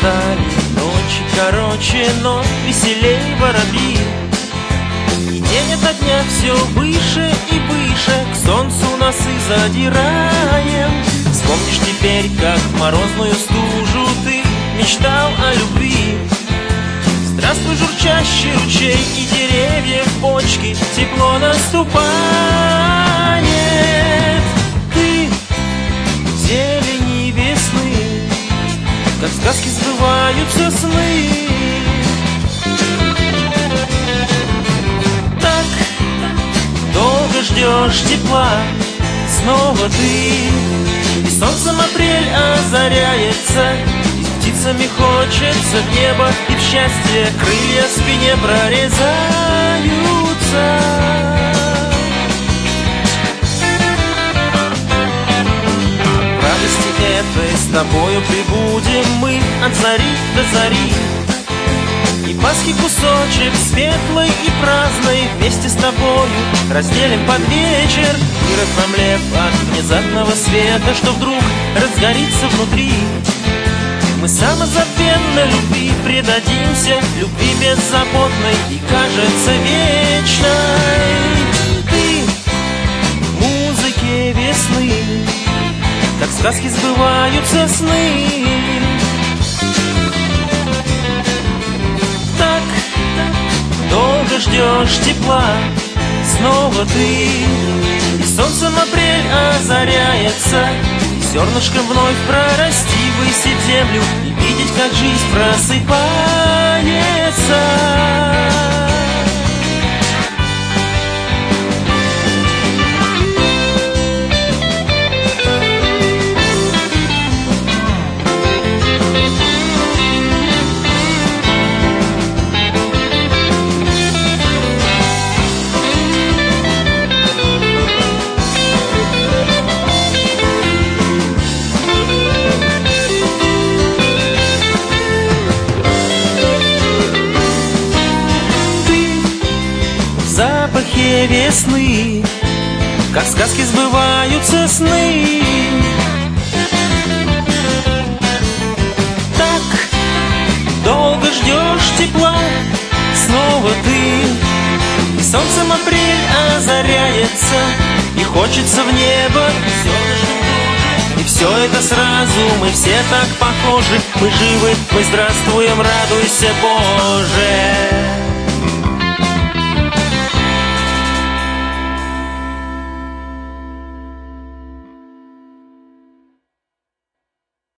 стали ночи короче, но веселей воробьи. И день ото дня все выше и выше, к солнцу носы задираем. Вспомнишь теперь, как в морозную стужу ты мечтал о любви. Здравствуй, журчащий ручей и деревья в бочке, тепло наступает. Ты в зелени весны, как в сказке сбываются сны. Так долго ждешь тепла, снова ты, и солнцем апрель озаряется. Птицами хочется в небо, и в счастье крылья в спине прорезаются. В радости этой с тобою прибудем мы от зари до зари. И Пасхи кусочек светлый и праздный вместе с тобою разделим под вечер, мир отмлев от внезапного света, что вдруг разгорится внутри. Мы самозабвенно любви предадимся, любви беззаботной и, кажется, вечной. Ты в музыке весны, как в сказке сбываются сны. Так долго ждешь тепла, снова ты, и солнцем апрель озаряется. Зернышком вновь прорасти, высить землю и видеть, как жизнь просыпается. Запахи весны, как в сказке сбываются сны. Так долго ждешь тепла, снова ты, и солнцем апрель озаряется, и хочется в небо, и все это сразу, мы все так похожи. Мы живы, мы здравствуем, радуйся, Боже.